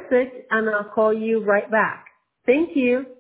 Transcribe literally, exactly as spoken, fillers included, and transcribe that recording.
it, and I'll call you right back. Thank you.